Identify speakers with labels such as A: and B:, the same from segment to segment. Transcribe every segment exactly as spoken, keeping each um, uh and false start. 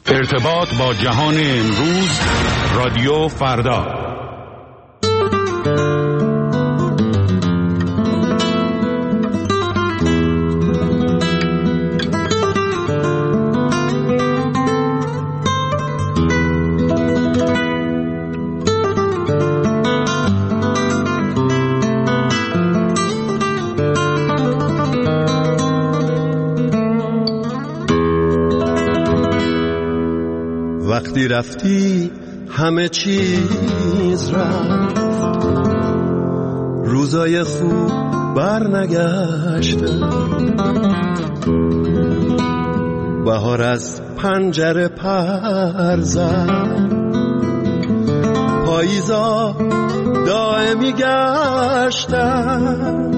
A: ارتباط با جهان امروز، رادیو فردا.
B: وقتی رفتی همه چیز رفت، روزای خوب بر نگشتن، بهار از پنجره پر زد، پاییزا دائمی گشتن.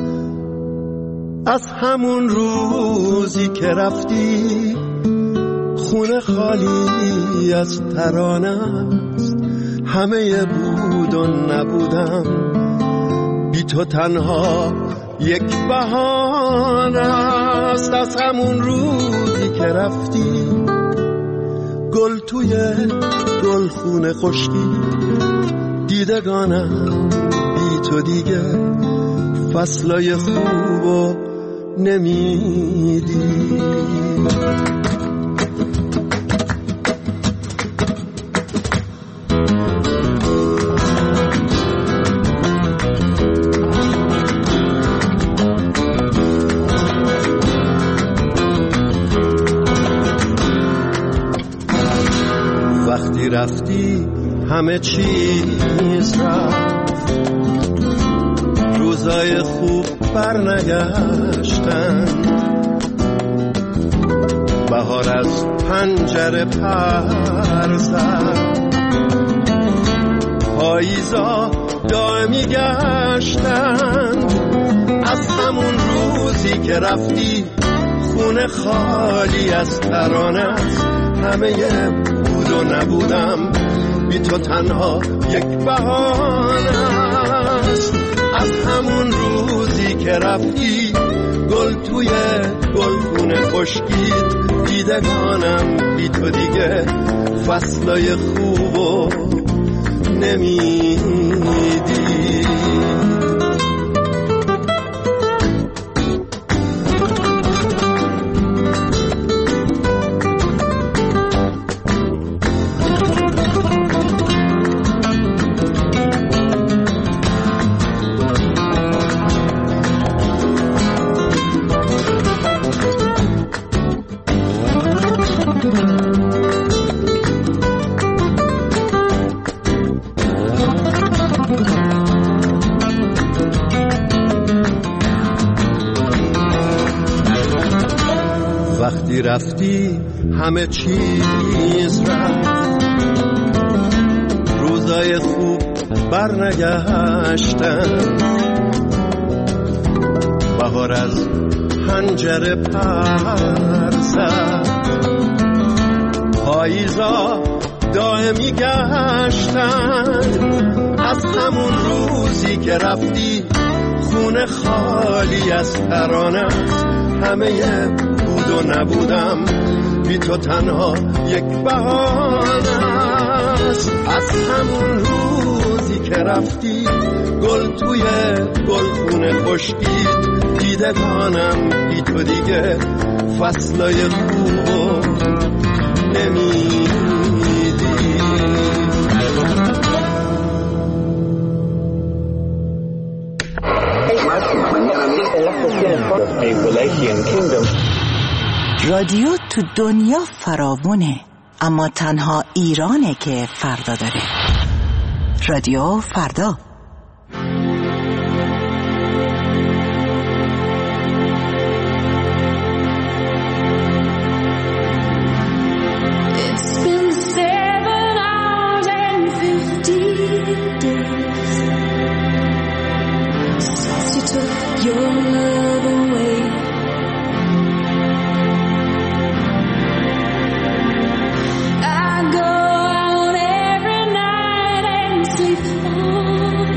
B: از همون روزی که رفتی خونه خالی از ترانه است، همه بود و نبودم، بی تو تنها یک بهانه است. از همون روزی که رفتی گل توی گل خونه خشکی، دیدگانم بی تو دیگه فصلای خوبو نمیدی. وقتی رفتی همه چیز رفت، روزای خوب بر نگشتن، بهار از پنجره پر زد، پاییزا دائمی گشتن. از همون روزی که رفتی خونه خالی از ترانه است، همه بود و نبودم، بی تو تنها یک بهانه است. از همون روزی که رفتی گل توی گل خونه خشکید، دیدگانم بی تو دیگه فصلای خوبو نمیدی. وقتی رفتی همه چیز رفت، روزای خوب بر نگشتن، بهار از پنجره پر زد، پاییزا دائمی گشتن. از همون روزی که رفتی خونه خالی از ترانه است، همه بود و نبودم، بی تو تنها یک بهانه است. از همون روزی که رفتی گل توی گل خونه خشکید، دیدگانم بی تو دیگه فصلای خوبو نمیدی.
C: رادیو تو دنیا فراوونه، اما تنها ایرانه که فردا داره. رادیو فردا.
D: I go out every night and sleep on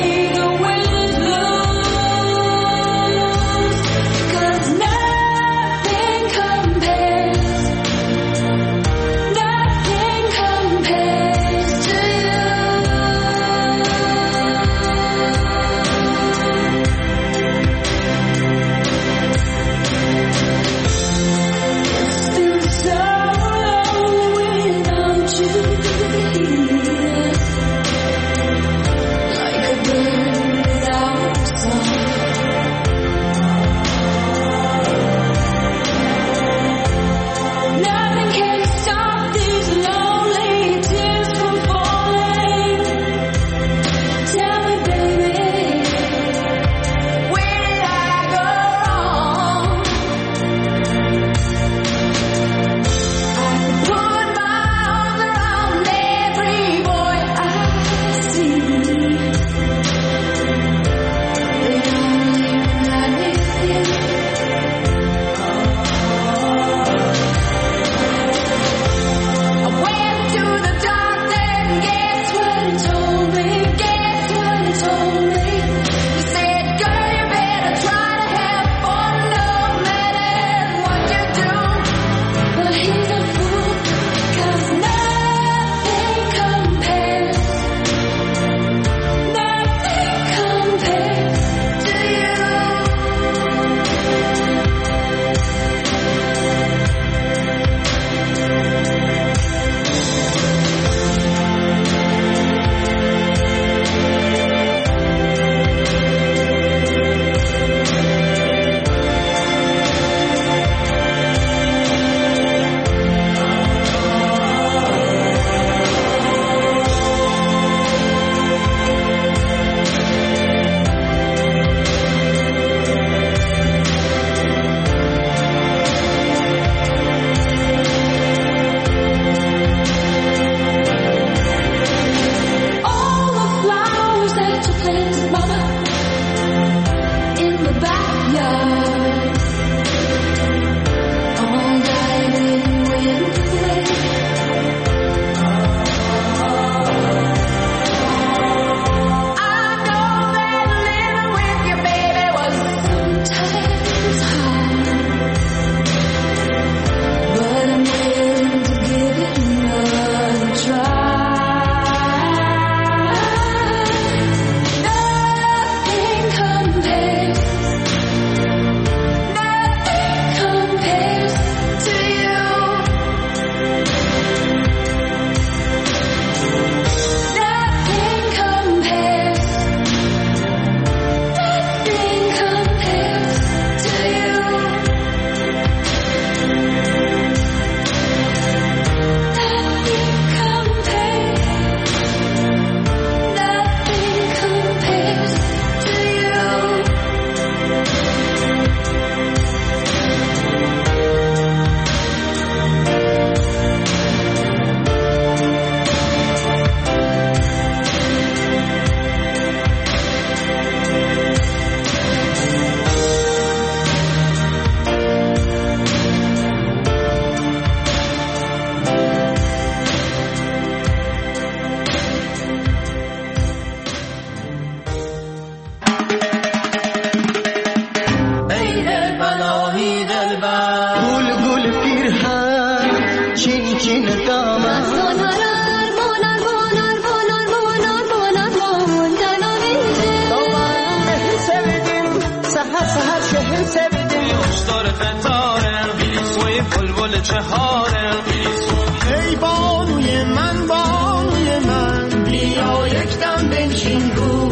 B: ای بانوی من بانوی من بیا یک دم بنشین رو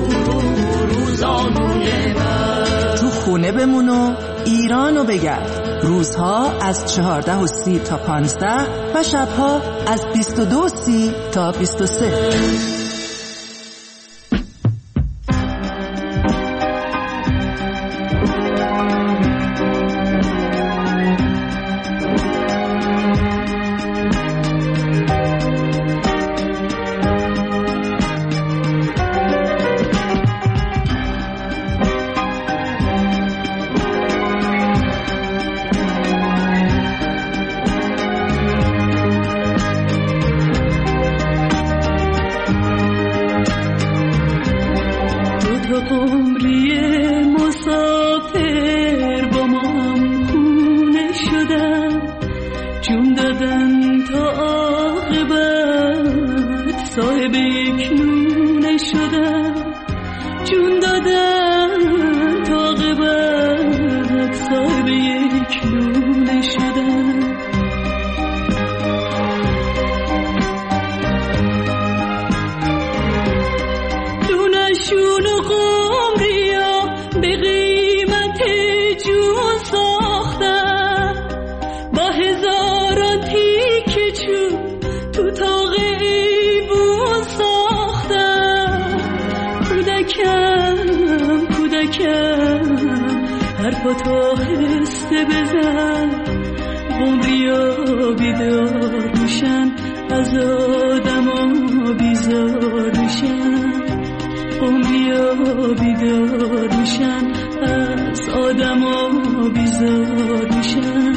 B: روزانوی من.
D: تو خونه بمون و ایرانو بگرد. روزها از چهارده و سی تا پانزده و شبها از بیست و دو و سی تا بیست و سه.
E: تا عمری مسافر با ما هم خونه شدن، جون دادن تا عاقبت صاحب یک نونه شدن، جون دادن تا عاقبت صاحب یک نونه شدن. دونشون و قمریا به قیمت جون ساختن، با هزاران تیکه چوب تو تاق ایبون ساختن. کودکم کودکم حرفا تا هسته بزن، قمریا بیدار میشن از آدم ها بیزار میشن، قمریا بیدار میشن از آدم ها بیزار میشن.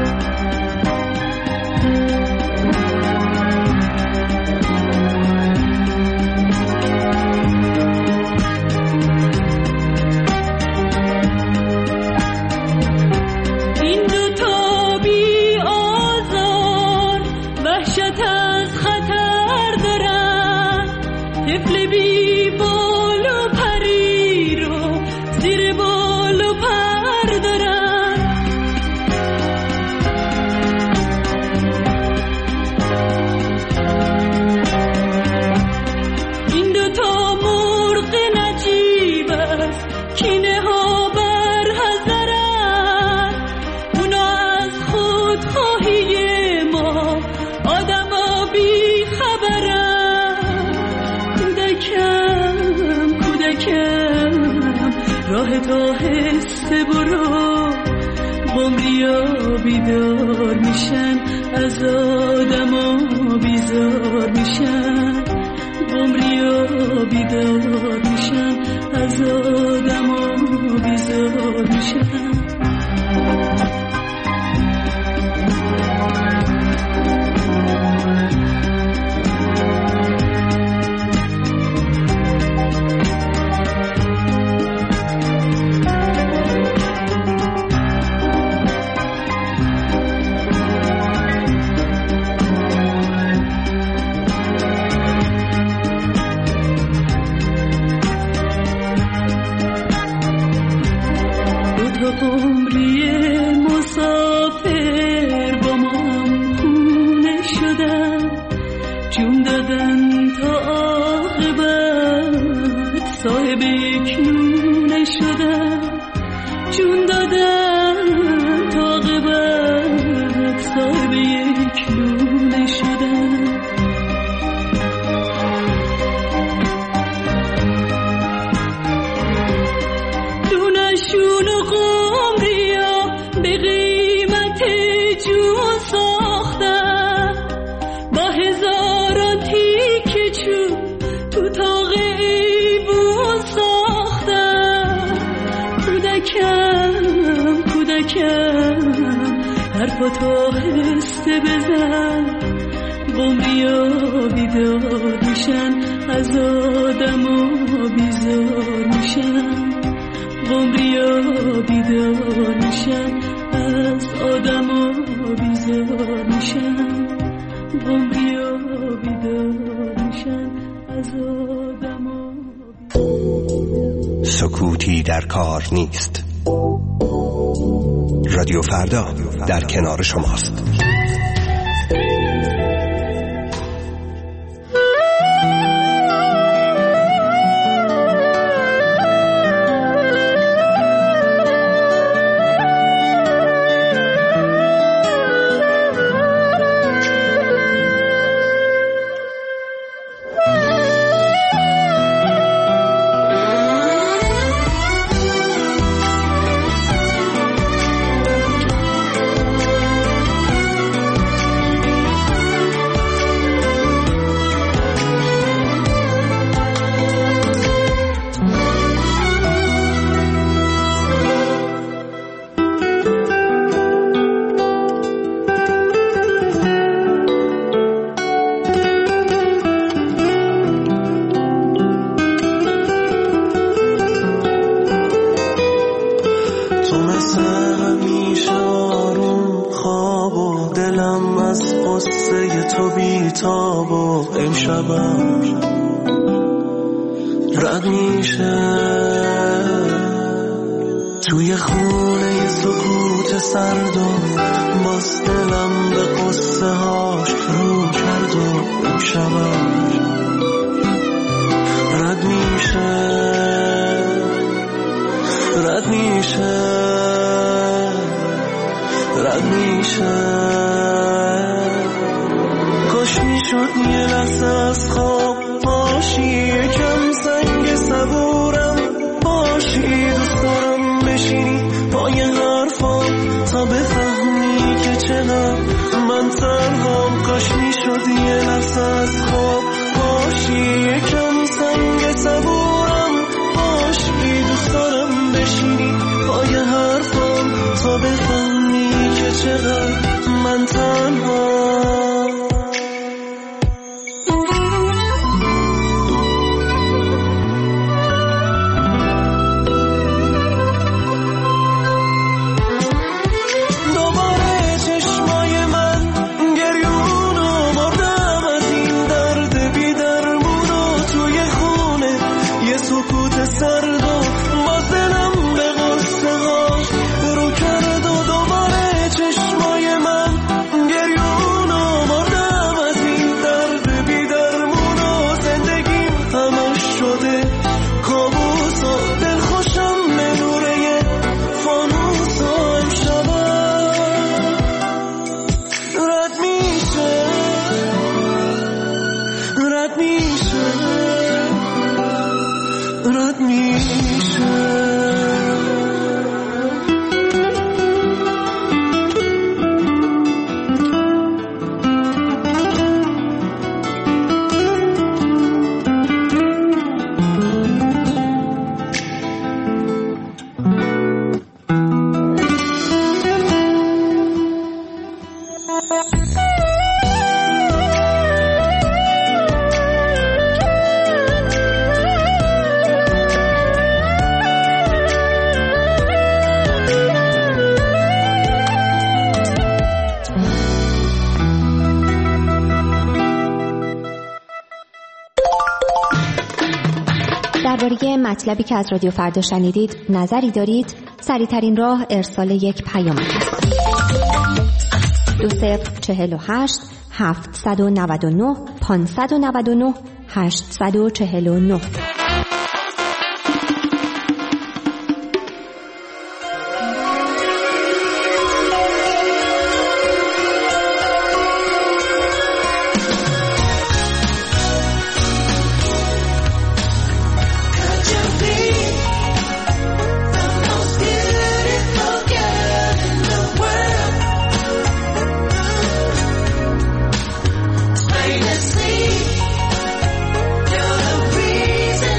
E: راه تا هسته برو، قمریا بیدار میشن از آدم ها بیزار میشن، قمریا بیدار میشن از آدم ها بیزار میشن. عمری مسافر با ما هم خونه شدن، جون دادن تا عاقبت صاحب یک نونه شدن، جون دادن تا عاقبت صاحب یک نونه شدن. دونشون و قمریا به قیمت جون ساختن، با هزاران تیکه چوب تو تاق ایبون ساختن. کودکم کودکم حرفا تا هسته بزن، قمریا بیدار میشن از آدم ها بیزار میشن، قمریا بیدار میشن از آدم ها بیزار میشن، قمریا بیدار میشن از آدم ها.
F: سکوتی در کار نیست. رادیو فردا در کنار شماست.
G: مثل همیشه آروم خواب و دلم از قصه تو بیتاب و امشبم رد میشه توی خونه سکوت سرد و باز دلم به قصه هاش رو کرد و امشبم رد میشه رد میشه رد میشه کاش میشد یه لحظه از خواب باشی یکم سنگ صبورم باشی دوست دارم بشینی پای حرفام تا بفهمی که چقدر من تنهام کاش میشد یه لحظه از خواب باشی یکم سنگ صبورم باشی دوست دارم بشینی پای حرفام تا بفهمی که چقدر من تنهام
H: درباره مطلبی که از رادیو فردا شنیدید نظری دارید؟ سریع‌ترین راه ارسال یک پیام است. دو صفر چهل و هشت هفتصد و نود و نه پانصد و نود و نه هشتصد و چهل و نه.
B: You're the reason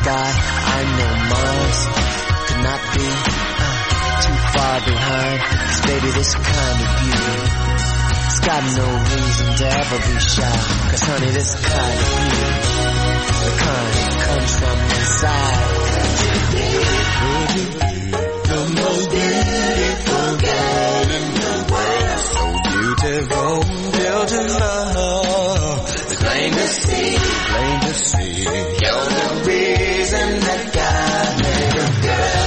I: God, I know must could not be uh, too far behind. 'Cause baby, this kind of beauty, it's got no reason to ever be shy. 'Cause honey, this kind of beauty, the kind that comes from inside. Baby, the most beautiful girl in the world, so beautiful, beautiful. It's plain to see, plain to see, you're the reason that God made a girl.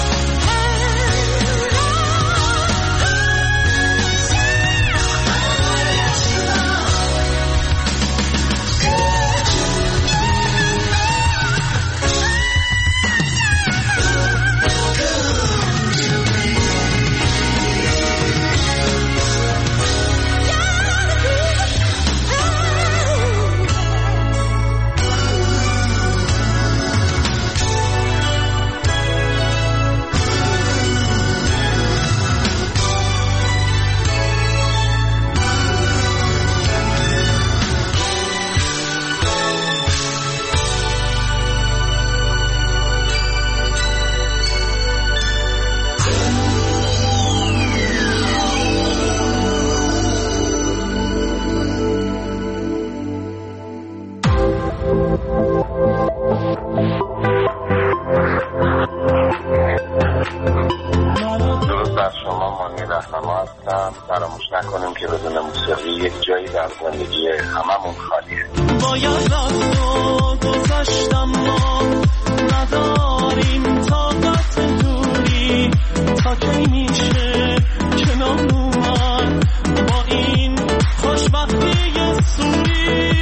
J: فراموش نکنیم که بدون موسیقی یک جایی در زندگی هممون خالیه.
B: باید رفت و گذاشتم ما نداریم طاقت دوری تا کی میشه کنار اومد با این خوشبختی سوری.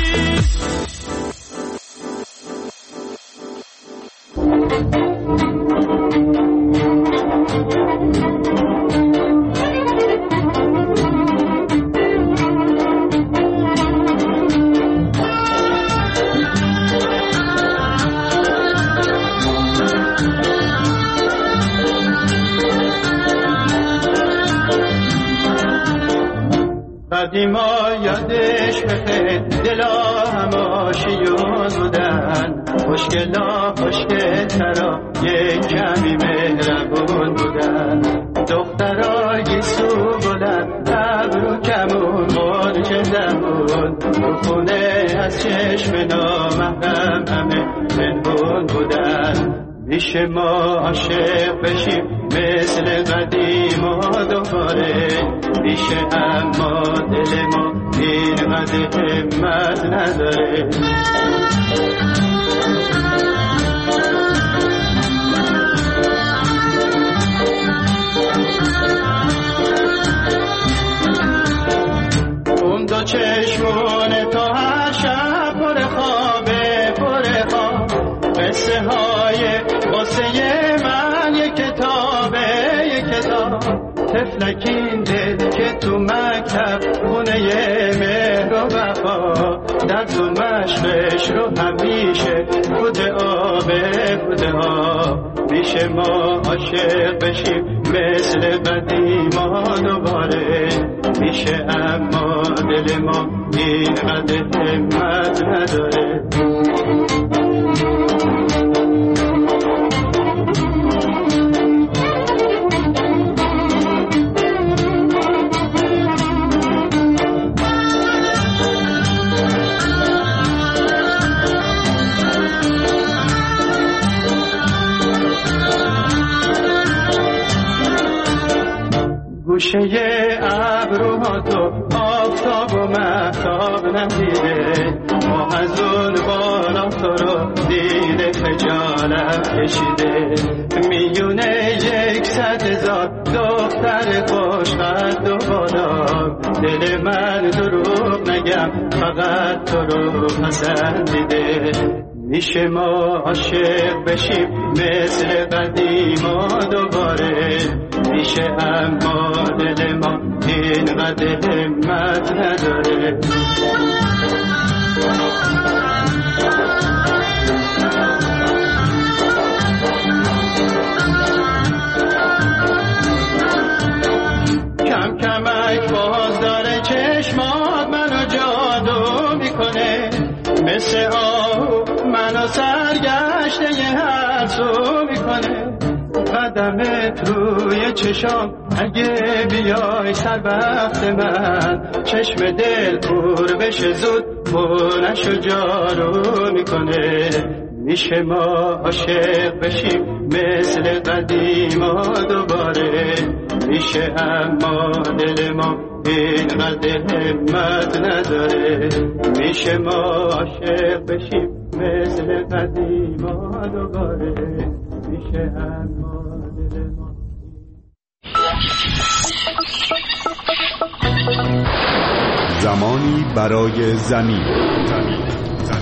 B: قدیما یادش بخیر دلا هماشیون بودن، خوشگلا خوشگلترا یک کمی مهربون بودن، دخترا گیسو بودن ابرو کمون مرچ دمون، تو خونه از چشم نامحرم همه پنهون بودن. میشه ما عاشق بشیم مثل قدیم و دوباره، میشه اما دل ما اینقدر همت نداره. اون دو چشمونه تا هر شب پر خوابه پر خواب، قصه های قصه من یک کتابه یک کتاب، تفلکین دل که تو مکتب خونه مهر و وفا، در تو مشقش رو همیشه بوده آبه بوده ها. میشه ما عاشق بشیم مثل قدیما دوباره، میشه اما دل ما اینقدر همت نداره. گوشه ابروها تو آفتاب و مهتاب ندیده، ما از اون بالا تو رو دیده خجالت کشیده. میونه یک صد هزار دختر خوشقد و بالا، دل من دروغ نگم فقط تو رو پسندیده. میشه ما عاشق بشیم مثل قدیما دوباره، میشه اما دل ما اینقدر همت نداره. کم کمک باز داره چشمات منو جادو میکنه، مثل آهو منو سرگرد دارمت روی چشام، اگه بیای سر وقت من چشم دل پر بشه زود خونش و جارو میکنه. میشه ما عاشق بشیم مثل قدیما دوباره، میشه اما دل ما اینقدر همت نداره. میشه ما عاشق بشیم مثل قدیما دوباره، میشه اما دل ما.
A: زمانی برای زمین. زمین.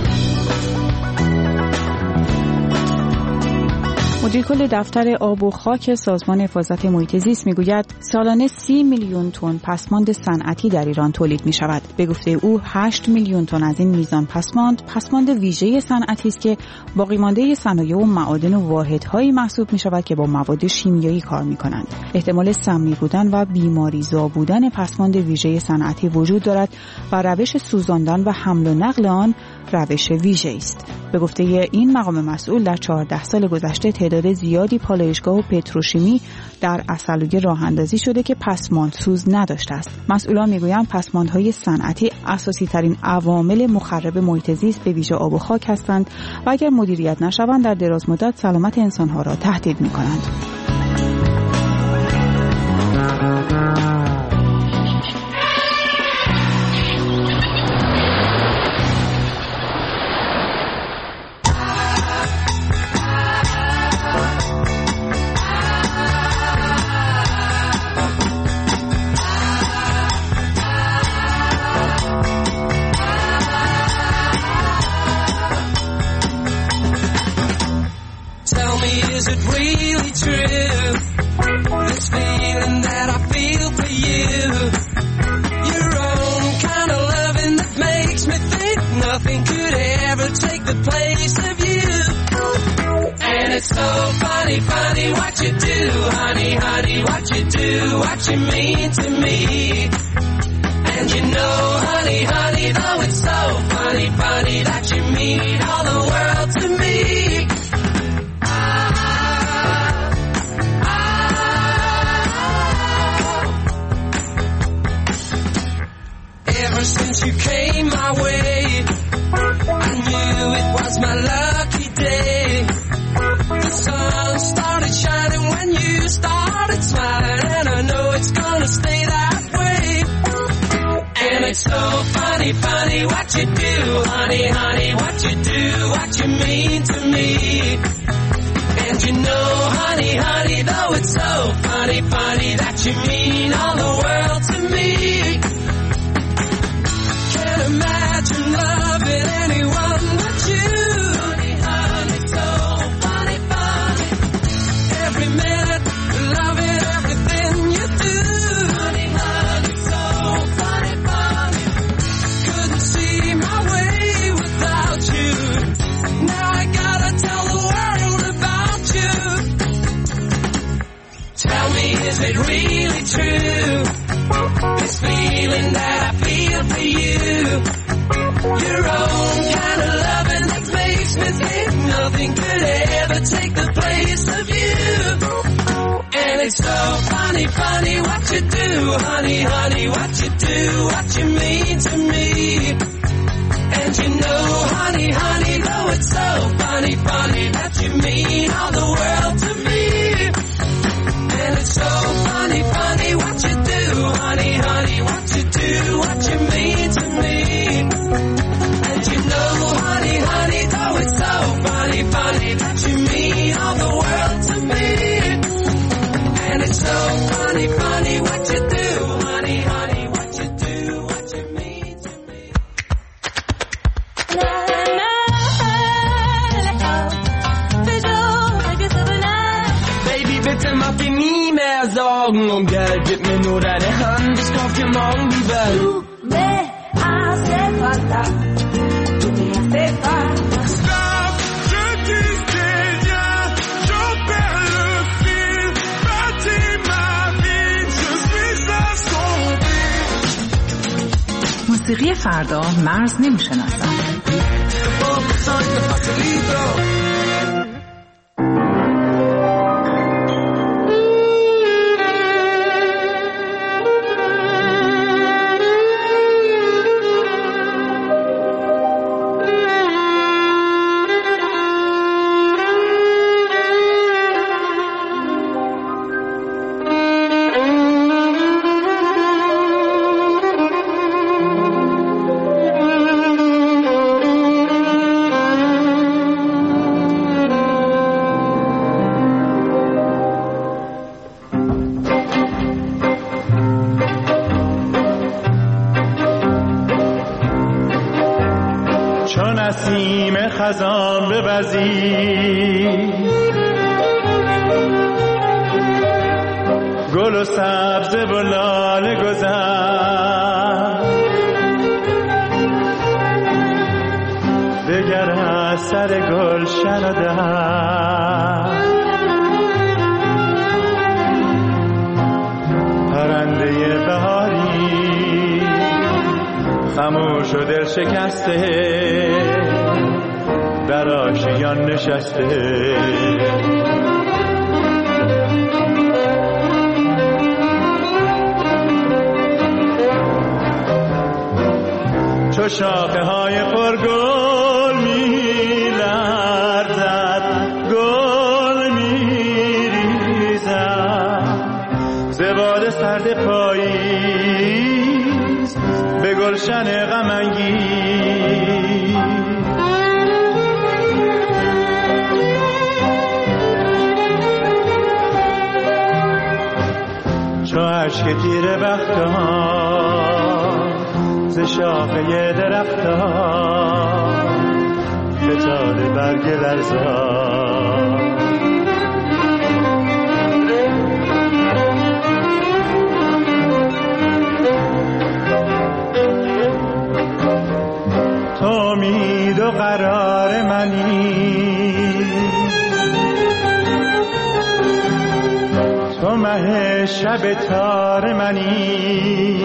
K: مدیر کل دفتر آب و خاک سازمان حفاظت محیط زیست میگوید سالانه سی میلیون تن پسماند صنعتی در ایران تولید می شود. به گفته او هشت میلیون تن از این میزان پسماند پسماند ویژه صنعتی است که باقی مانده صنایع و معادن و واحدهایی محسوب می شود که با مواد شیمیایی کار می کنند. احتمال سمی بودن و بیماریزا بودن پسماند ویژه صنعتی وجود دارد و روش سوزاندن و حمل و نقل آن روش ویژه است. به گفته این مقام مسئول در چهارده سال گذشته تعداد زیادی پالایشگاه و پتروشیمی در عسلویه راه اندازی شده که پسماندسوز نداشته است. مسئولان میگویند پسماندهای صنعتی اساسی ترین عوامل مخرب محیط زیست به ویژه آب و خاک هستند و اگر مدیریت نشوند در دراز مدت سلامت انسانها را تهدید می‌کنند.
L: It's so funny, funny what you do, honey, honey, what you do, what you mean to me. And you know, honey, honey, though it's so funny, funny that you mean all the world to me. Ah, ah. Ever since you came my way, I knew it was my lucky day. The sun started shining when you started smiling, and I know it's gonna stay that way. And it's so funny, funny what you do, honey, honey, what you do, what you mean to me. And you know, honey, honey, though it's so funny, funny that you mean all the world to me. Can't imagine loving anyone but you. Every minute, loving everything you do. Honey, honey, so funny, funny. Couldn't see my way without you. Now I gotta tell the world about you. Tell me, is it really true? This feeling that I feel for you. Your own kind of loving that makes me think nothing could ever take the place of you. And it's so funny, funny what you do, honey, honey, what you do, what you mean to me. And you know, honey, honey, though it's so funny, funny that you mean all the world to me. And it's so funny, funny what you do, honey, honey, what you do, what you mean to me. And you know, honey, honey, though it's so funny, funny that you mean all the world to me. And it's so funny, funny what you do, honey, honey, what you do, what you mean to me.
B: Baby, bitte mach dir nie mehr Sorgen um Geld, gib mir nur deine Hand, ich kauf dir morgen die Welt.
L: Du me hace falta, du me hace falta.
B: Stop, je disais rien, j'en perds le fil, bâtis ma vie, je suis assombri.
D: موسیقی فردا مرز نمیشناسد.
M: نسیم خزان بوزی، گل و سبز و لاله گذر، دگر از سر گلشن و در، پرنده بهاری خموش و دل شکسته در آشیان نشسته. چو شاخه های پرگل می لرزد، گل می ریزد ز باد سرد پاییز به گلشن غم انگیز. چو اشک تیره بختان ز شاخه درختان فتاده برگ لرزان. تو امید و قرار منی، تو مه شب تار منی،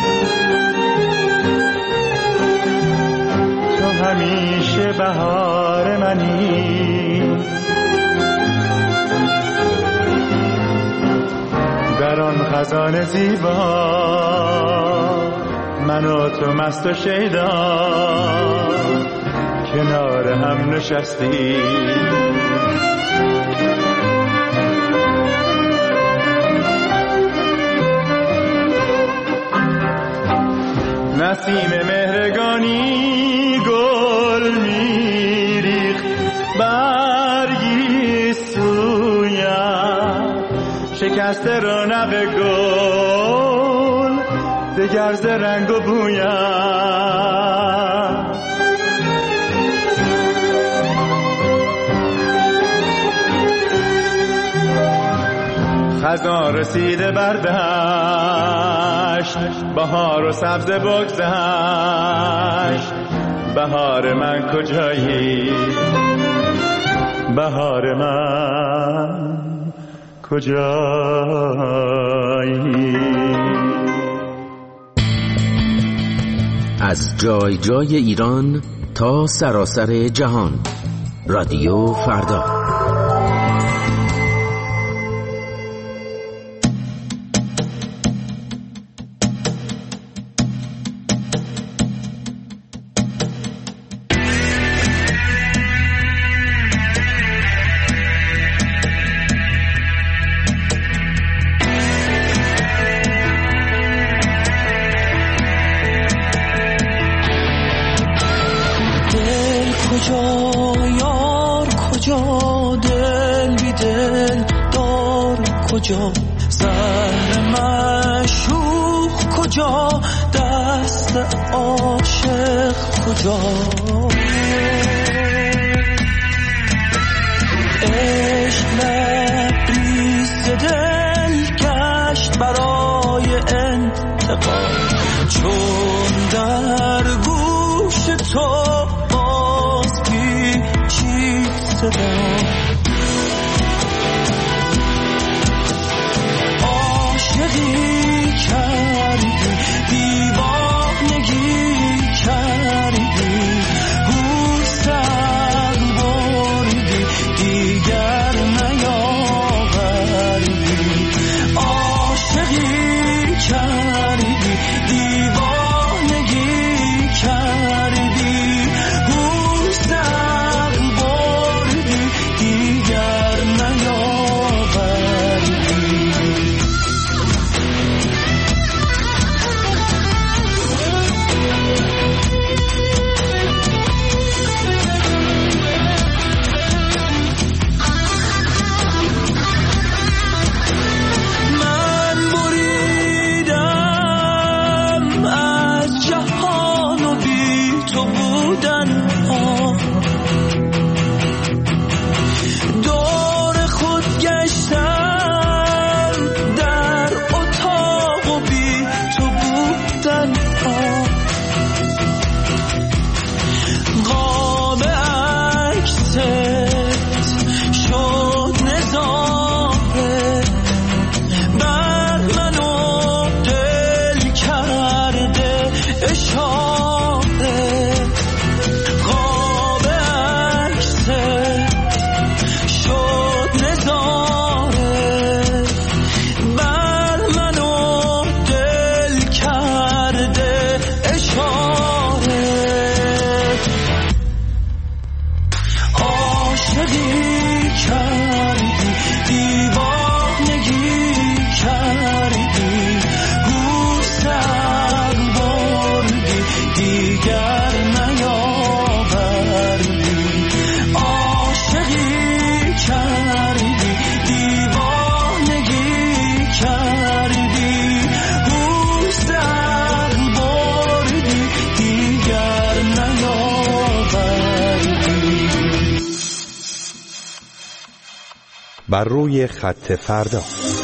M: تو همیشه بهار منی. در آن خزان زیبا من و تو مست و شیدا کنار هم نشستی. نسیم مهرگانی گل میریخت برگی سویم، شکست رونق گل دگر ز رنگ و بویم. خزان رسیده بردشت، بهار و سبز بگذشت. بهار من کجایی، بهار من کجایی.
N: از جای جای ایران تا سراسر جهان، رادیو فردا.
G: کجا زهر معشوق کجا، دست عاشق کجا. عشق لبریز دل گشت برای انتقام، چون در گوش تو باز پیچید صدا. عاشقی کردی، دیوانگی کردی، گوشت بردی دیگر نیاوردی. عاشقی کردی، دیوانگی کردی، گوشت بردی
F: بر روی خط فردا.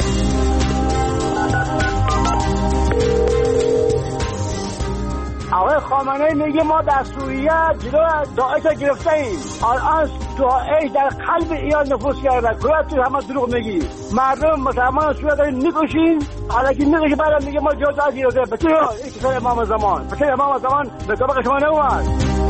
O: آقای خامنه‌ای میگه ما در سوریه جلو داعش رو گرفتیم، الان داعش در قلب ایران نفوذ کرده. کجا تو همه دروغ میگی؟ مردم مسلمان سوریه دارین میکشین، الکی میگه بعد میگه ما جلو داعش گرفتیم. بچه این کسر امام زمان، بچه امام زمان به طبق شما نومد.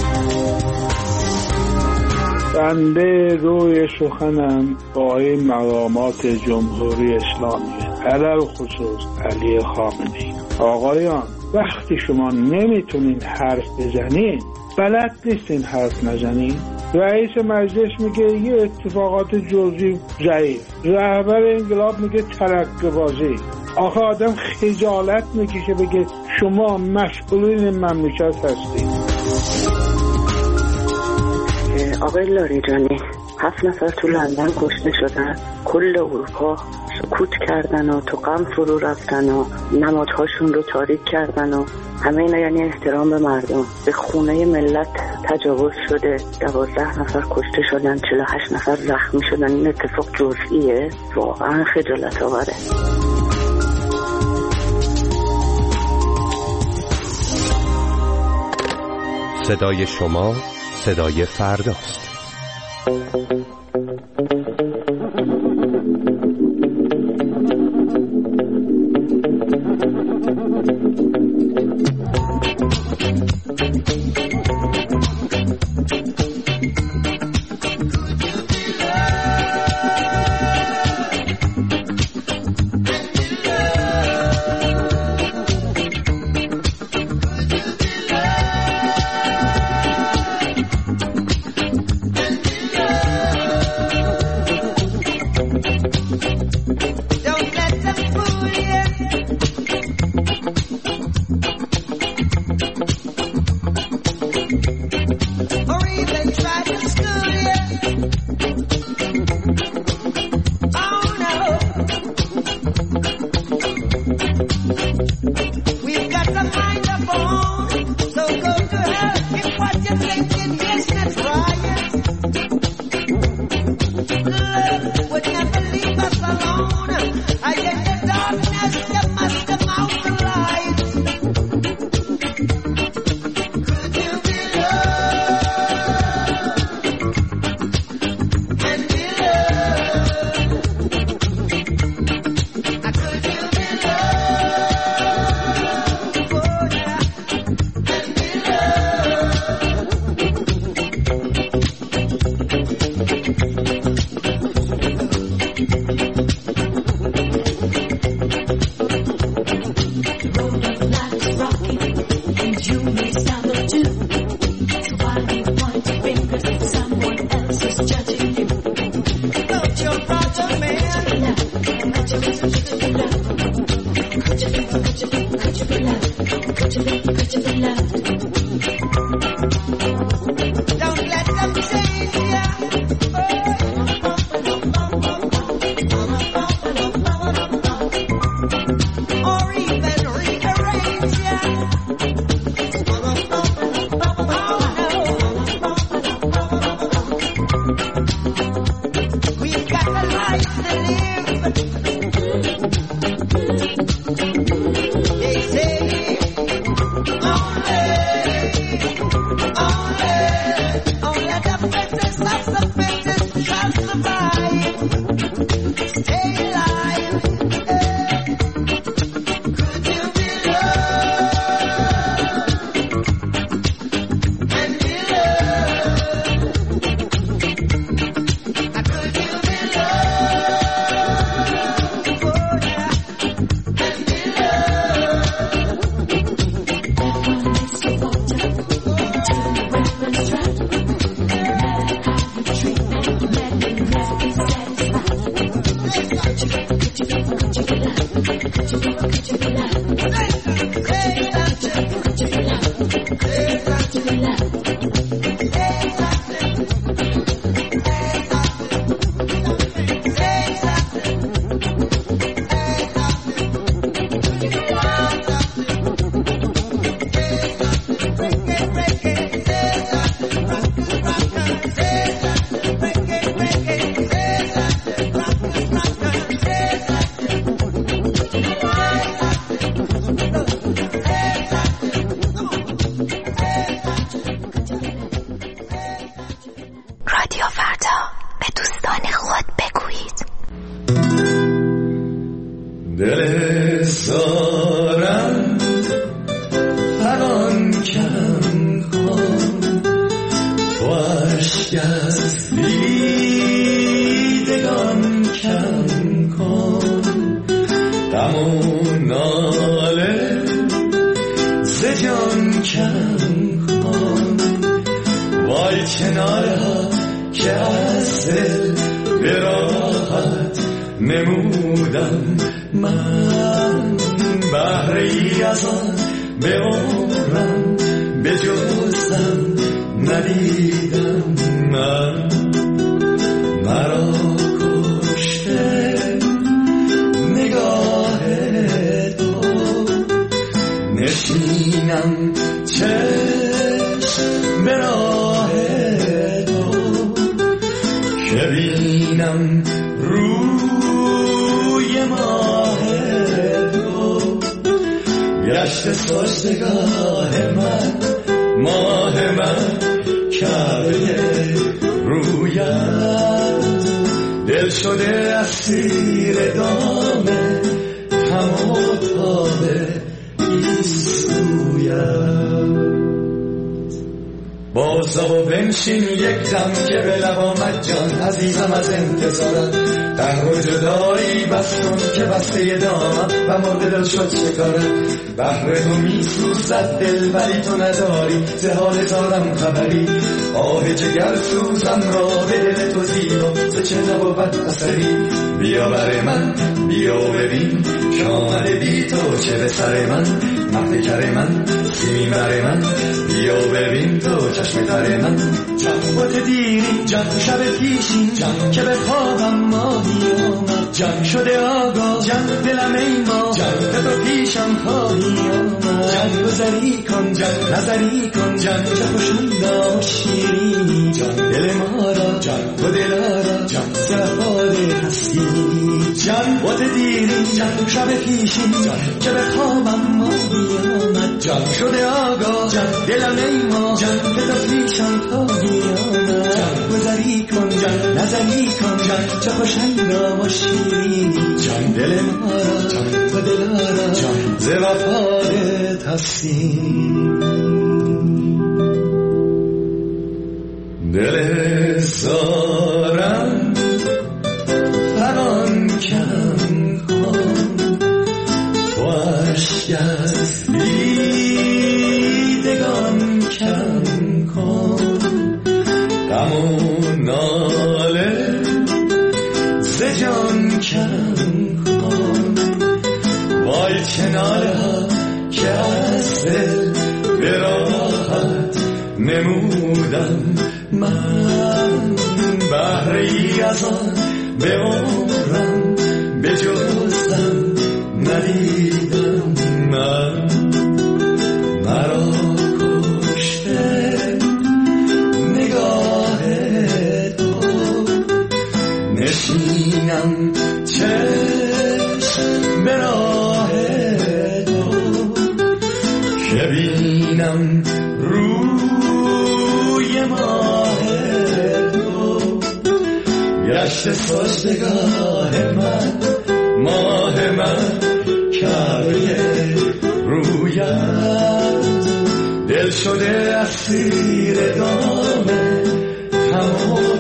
P: بنده روی سخنم با این مقامات جمهوری اسلامی علل خصوص علی خامنه‌ای. آقایان وقتی شما نمیتونین حرف بزنین، بلد نیستین حرف نزنین، رئیس مجلس میگه یه اتفاقات جزئی ضعیف، رهبر انقلاب میگه ترقه بازی. آخه آدم خجالت میکشه بگه شما مسئولین مملکت هستین.
Q: آقای لاریجانی، هفت نفر تو لندن کشته شدن، کل اروپا سکوت کردن و تو غم فرو رفتن و نمادهاشون رو تاریک کردن و همه اینا یعنی احترام به مردم. به خونه ملت تجاوز شده، دوازده نفر کشته شدن، چهل و هشت نفر زخمی شدن. این اتفاق جزئیه؟ واقعا خجالت آوره.
F: صدای شما صدای فرداست.
B: دل زارم فغان کم کن تو عشق از دیدگان کم کن غم و ناله ز جان کم کن وای کناره ها که از دل به راحت نمودم من بهره ای از آن به عمرم به جزم ندیدم من مرا کشته نگاه تو نشینم چشم به راه تو که بینم روی ماه تو گشت سجدگاه من ماه من کعبه رویت دل شده اسیر دام تمام ایستویت بازا و بنشین یک دم که به لب آمد جان عزیزم از انتظارت قهر و جدایی بس کن که بسته دامم و مرد دل شد شکارت بحر تو می سوزد دل ولی تو نداری ز حال دارم خبری آه جگر سوزم را به دل تو زیبا ز چه نبود اثری بیا بر من بیا ببین که آمده بی تو چه به سر من محتکر من سیمین بر من بیا ببین تو چشم تر من جنبات دیری جنب شب پیشین جنب که به خوابم ماهی آمد جنب شده آگاه جنب دلم ای ما جنب تو پیشم خواهی آمد جنب گذری کن جنب نظری کن جنب چه خوشوندا و شیرینی جنب دل ما را جنب و دل را جنب زفاده هستی جنبات دیری جنب شب پیشین جنب که به خوابم ماهی آمد جنب شده آگاه جنب دلم ای ما جنب تو پیشم خواهی آمد جنب گذری کن جنب نظری کن جنب چه خوشنگام و شیرینی جنب دل ما را جنب و دل را جنب ز وفادت هستی دل زارم فغان کم کن تو عشق از دیدگان کم کن غم و ناله ز جان کم کن وای کناره ها که از دل به راحت نمودم من بهره ای از آن به عمرم به جزم ندیدم من مرا کشته نگاه تو نشینم چشم به راه تو که بینم روی ماه تو گشت سجدگاه من ماه من کعبه رویت دل شده اسیر دام تمام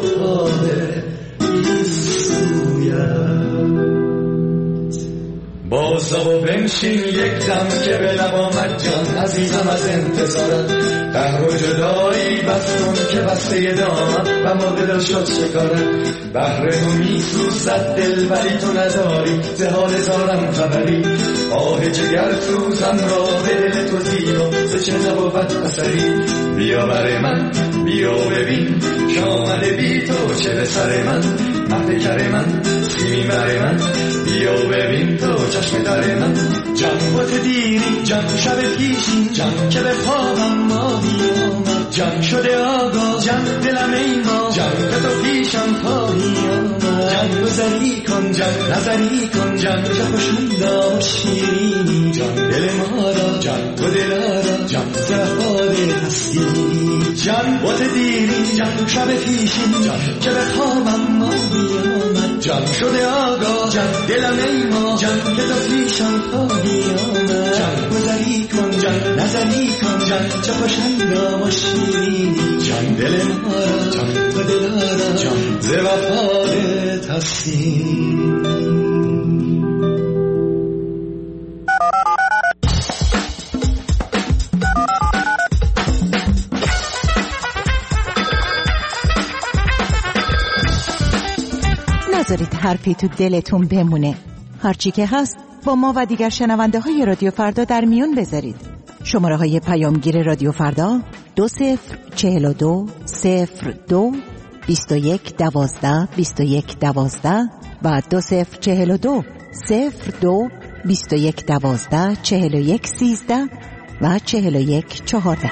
B: بازا و بنشین یک دم که به لب آمد جان عزیزم از انتظارت قهر و جدایی بس کن که بسته دامم و مرد دل شد شکارت بحر تو می سوزد دل ولی تو نداری ز حال زارم خبری آه جگر سوزم را به دل تو زیبا ز چه نبود اثری بیا بر من بیا ببین که آمده بی تو چه به سر من محتکر من سیمین بر من بیا ببین تو چشم در من جنبات دیری جنب شب پیشین جنب که به خوابم ماهی آمد جنب شده آگاه جنب دلم ای ما جنب تو پیشم خواهی آمد جنب گذری کن جنب نظری کن جنب چه خوشوندا و شیرینی جنب دل ما را جنب و دل را جنب زفاده هستی جنبات دیری جان شب پیشین جان که به خوابم ما بیامد جان شده آگاه جان دلم ای ما جان که تو پیشم خواهی آمد جان گذری کن جان نظری کن جان چه خوش هنگام و شیرین جان دل ما را جان و دلارا جان ز وفات هستیم.
C: نذارید حرفی تو دلتون بمونه. هرچی که هست با ما و دیگر شنونده های رادیو فردا در میون بذارید. شماره های پیامگیر رادیو فردا دو صفر چهل و دو صفر دو بیست و یک دوازده بیست و یک دوازده و دو صفر چهل و دو صفر دو بیست و یک دوازده چهل و یک سیزده و چهل و یک چهارده.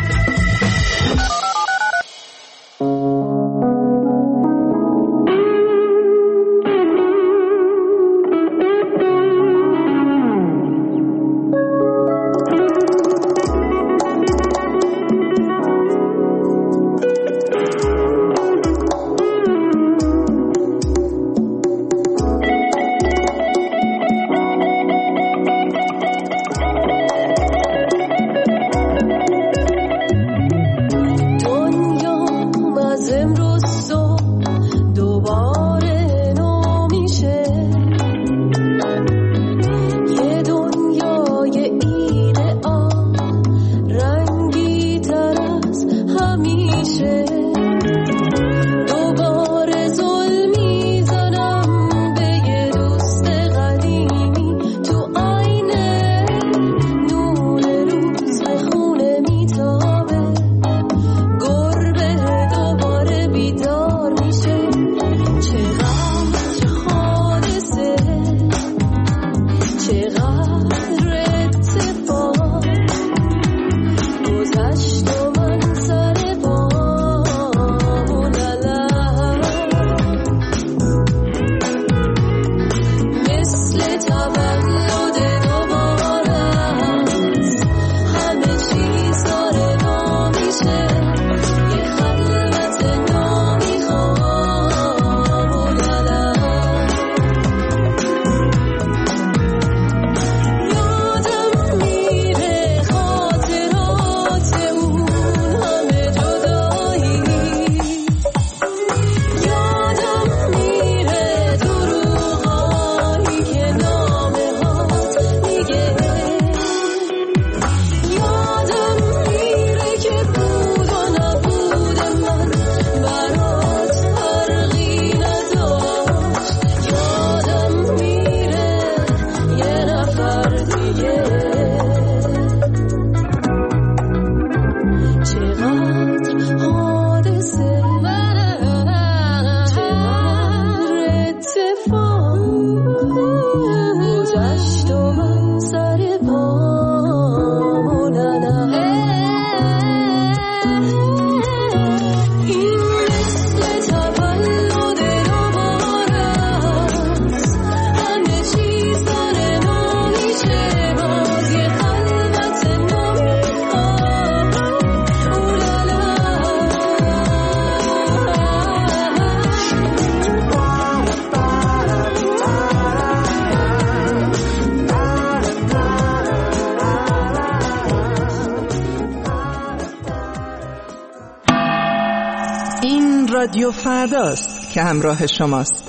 D: رادیو فرداست که همراه شماست.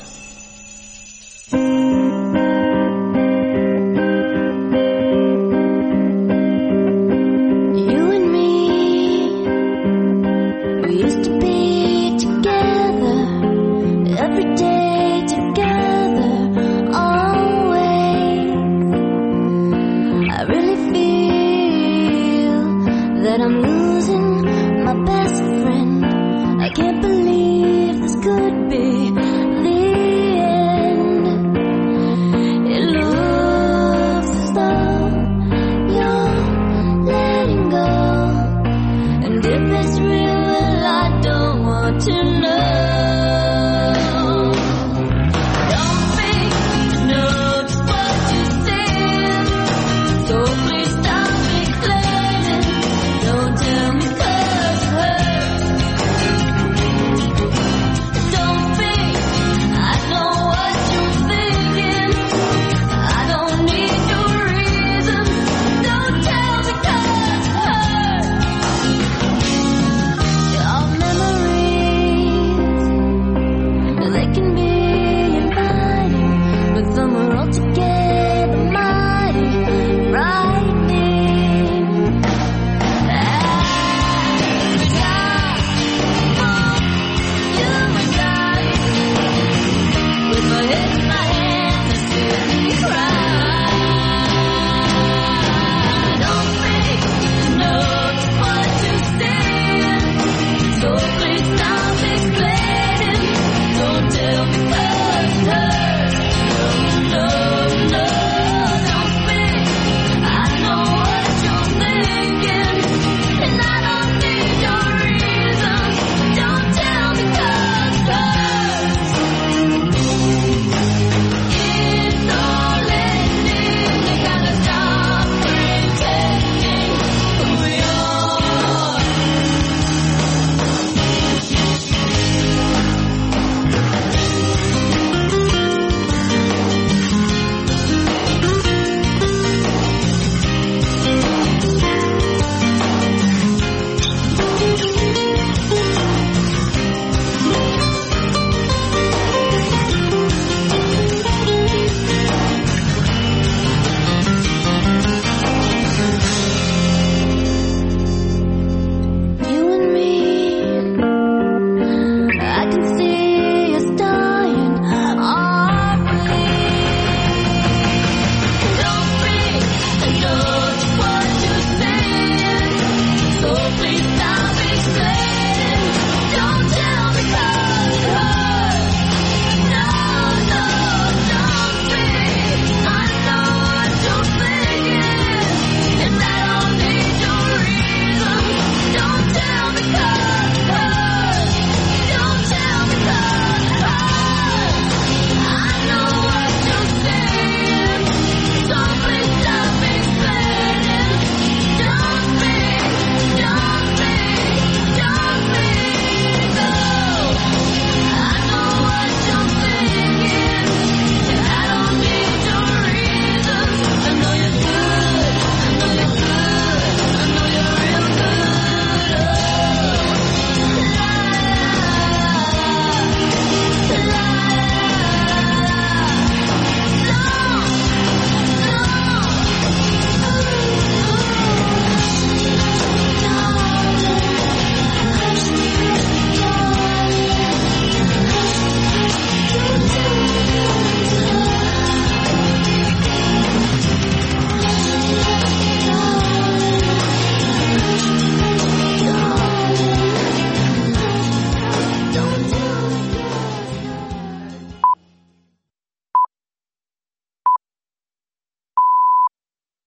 R: Could be